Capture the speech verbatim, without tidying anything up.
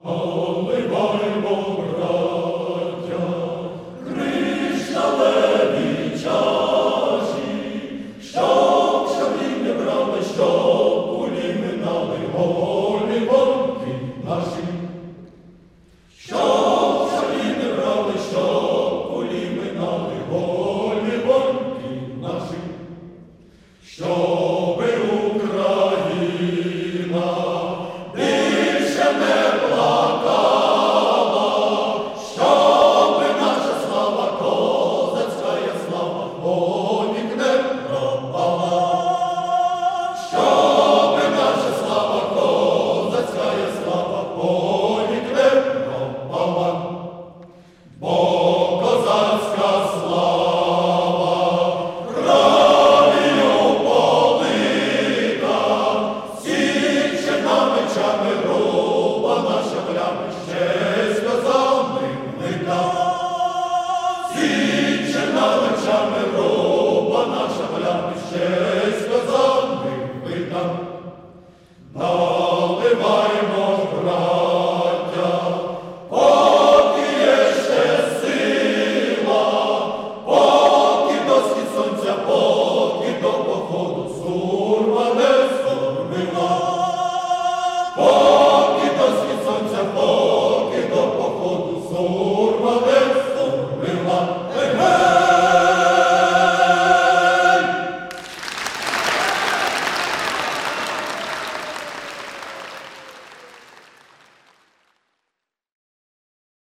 Наливаймо, браття, кришталеві чаші, щоб шаблі не брали, щоб кулі минали голі вовки наші. Щоб шаблі не брали, щоб кулі минали голі вовки наші. Щоби Україна більше не плакала, щоби наша слава, козацька слава, повік не пропала. Щоби наша слава, козацька слава, повік не пропала. Бо козацька слава кров'ю полита, січена мечами рубана шаблями, честь козами мита. Січена мечами рубана шаблями, честь козами мита.